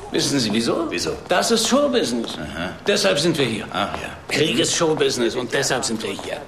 Wissen Sie wieso? Wieso? Das ist Showbusiness. Aha. Deshalb sind wir hier. Ach ja. Krieg ist Showbusiness und deshalb sind wir hier.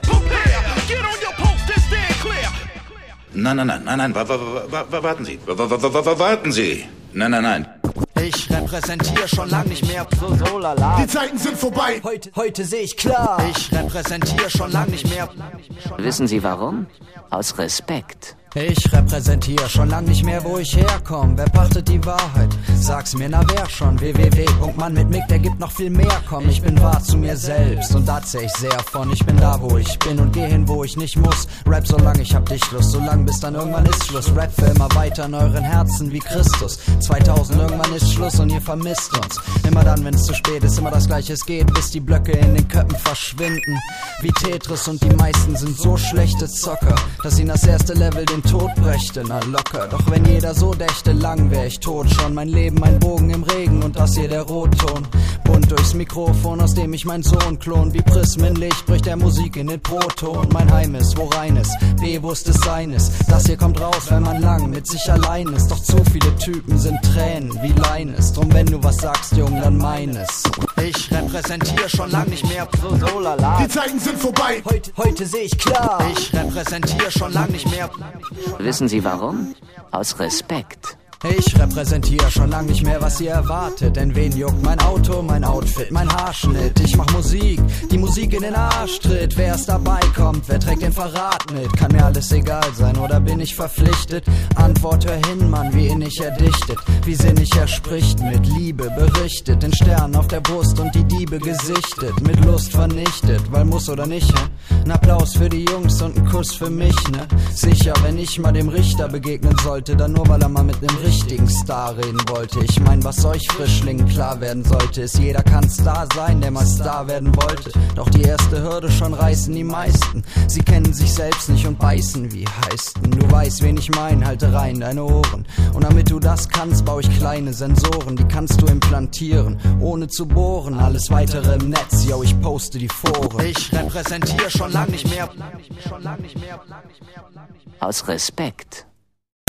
Nein, warten Sie. Warten Sie. Nein. Ich repräsentiere schon lang nicht mehr so lala. Die Zeiten sind vorbei. Heute sehe ich klar. Ich repräsentiere schon lang nicht mehr. Wissen Sie warum? Aus Respekt. Ich repräsentiere schon lang nicht mehr, wo ich herkomme. Wer pachtet die Wahrheit? Sag's mir, na wer schon? www.mann mit Mick, der gibt noch viel mehr. Komm, ich bin wahr zu mir selbst und da zähl ich sehr von. Ich bin da, wo ich bin und geh hin, wo ich nicht muss. Rap, solange ich hab dich Lust, solange bis dann irgendwann ist Schluss. Rap für immer weiter in euren Herzen wie Christus. 2000, irgendwann ist Schluss und ihr vermisst uns. Immer dann, wenn's zu spät ist, immer das Gleiche, es geht, bis die Blöcke in den Köpfen verschwinden. Wie Tetris und die meisten sind so schlechte Zocker, dass ihnen das erste Level den Tod brächte, na locker. Doch wenn jeder so dächte, lang wär ich tot schon. Mein Leben ein Bogen im Regen und das hier der Rotton. Bunt durchs Mikrofon, aus dem ich mein Sohn klon. Wie Prismenlicht bricht der Musik in den Proton. Mein Heim ist, wo rein ist, bewusst es sein ist. Das hier kommt raus, wenn man lang mit sich allein ist. Doch zu viele Typen sind Tränen wie Leines. Drum wenn du was sagst, Jung, dann meines. Ich repräsentiere schon lang nicht mehr so lala. Die Zeiten sind vorbei. Heute sehe ich klar. Ich repräsentiere schon lang nicht mehr. Wissen Sie warum? Aus Respekt. Ich repräsentiere schon lang nicht mehr, was ihr erwartet. Denn wen juckt mein Auto, mein Outfit, mein Haarschnitt? Ich mach Musik, die Musik in den Arsch tritt. Wer es dabei kommt, wer trägt den Verrat mit? Kann mir alles egal sein oder bin ich verpflichtet? Antwort, hör hin, Mann, wie innig er dichtet. Wie sinnig er spricht, mit Liebe berichtet. Den Stern auf der Brust und die Diebe gesichtet. Mit Lust vernichtet, weil muss oder nicht, hä? Ein Applaus für die Jungs und ein Kuss für mich, ne? Sicher, wenn ich mal dem Richter begegnen sollte, dann nur weil er mal mit nem richtigen Star reden wollte. Ich mein, was euch Frischlingen klar werden sollte, ist, jeder kann Star sein, der mal Star werden wollte. Doch die erste Hürde schon reißen die meisten. Sie kennen sich selbst nicht und beißen wie heißen. Du weißt, wen ich mein, halte rein deine Ohren. Und damit du das kannst, baue ich kleine Sensoren, die kannst du implantieren, ohne zu bohren. Alles weitere im Netz, yo, ich poste die Foren. Ich repräsentiere schon lang nicht mehr. Aus Respekt.